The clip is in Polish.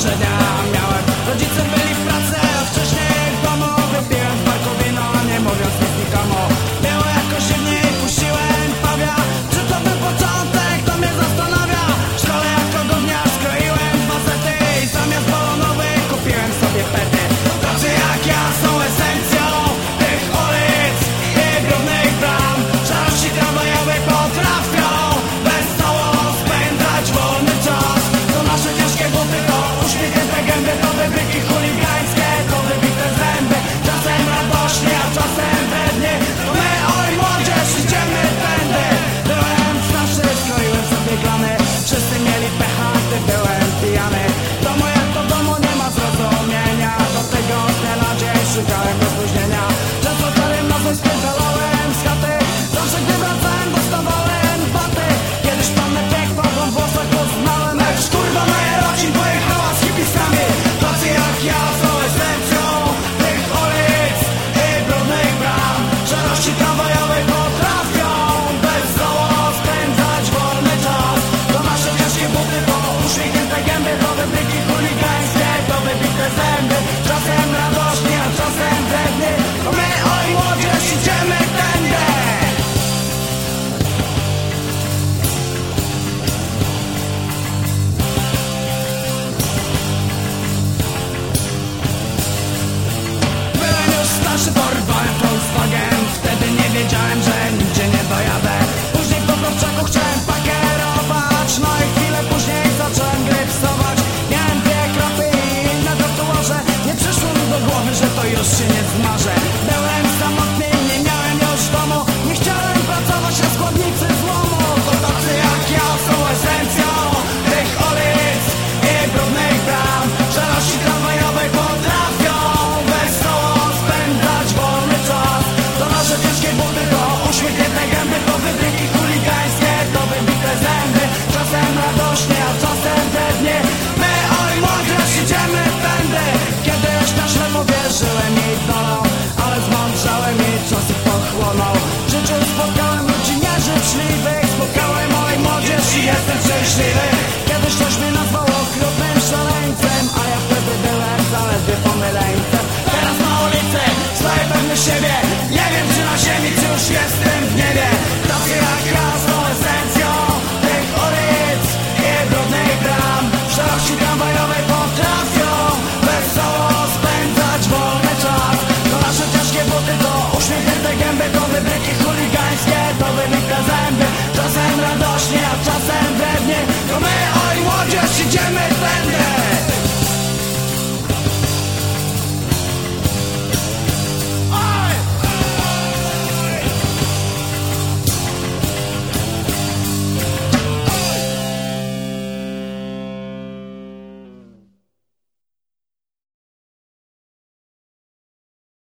marzenia miałem. Rodzice byli w pracy, a wcześniej w domu wypiłem w parku wino, nie mówiąc nic nikomu. Było jakoś dziwniej, puściłem pawia. Czy to był początek, to mnie zastanawia. W szkole jako gówniarz skroiłem facety i zamiast balonowych kupiłem sobie pety. Tacy jak ja są esencją tych ulic i brudnych bram. Szarości tramwajowe potrafią wesoło spędzać wolny czas. To nasze ciężkie buty, to uśmiechnięte gęby, to wybryki chuligańskie, to wybite zęby. Czasem radośnie, a czasem wrednie. To my, oj młodzież, idziemy tędy. Byłem starszy, skroiłem sobie glany. Wszyscy mieli pecha, gdy byłem pijany. W domu jak to w domu, nie ma zrozumienia. Do tego dnia na dzień szukałem rozluźnienia. Często całym nocą spierdalałem z chaty. Zawsze gdy wracałem, dostawałem baty. Kiedyś pannę piękną, bo w włosach poznałem. Lecz kurwa moja rodzin pojechała z hipisami. Tacy jak ja są esencją tych ulic i brudnych bram. Szarości tramwajowej potrafią wesoło spędzać wolny czas. To nasze ciężkie buty, to uśmiechnięte gęby, to wybryki chuligańskie, to wybite zęby. Czasem radośnie, a czasem wrednie. To my, oj młodzież, idziemy tędy. Byłem już starszy, porwałem Volkswagen. Wtedy nie wiedziałem, że nigdzie nie dojadę. Później po Kowczaku chciałem pakierować. No i chwilę później zacząłem grypsować. Miałem dwie kropy i na tatuaże. Nie przyszło mi do głowy, że to już się nie zmarzę. Byłem samotny, nie miałem już domu. Nie chciałem pracować na składnicy złomu. To tacy jak ja są esencją tych ulic i brudnych bram. Szarości tramwajowej potrafią wesoło spędzać wolny czas. To nasze ciężkie buty, to uśmiechnięte gęby, to wybryki chuligańskie, to wybite zęby. Czasem radośnie, a czasem wrednie. My, oj młodzież, idziemy tędy. Kiedyś na źle powierzyłem jej dolą, ale zmądrzałem i czasy pochłonął. W życiu spotkałem ludzi nieżyczliwych, spotkałem oj młodzież i jestem szczęśliwy. Kiedyś ktoś mnie nazwał okrutnym szaleńcem, a ja wtedy byłem zaledwie pomyleńcem. Teraz na ulicy stoję pewny siebie. Nie wiem czy na ziemi, czy już jestem w niebie. Tacy jak ja są esencją tych ulic i brudnych bram. Szarości tramwajowej potrafią wesoło spędzać wolny czas. To nasze ciężkie buty, to uśmiechnięte gęby, to wybryki chuligańskie, to wybite zęby. Czasem radośnie, a czasem wrednie. To my, oj młodzież, idziemy tędy.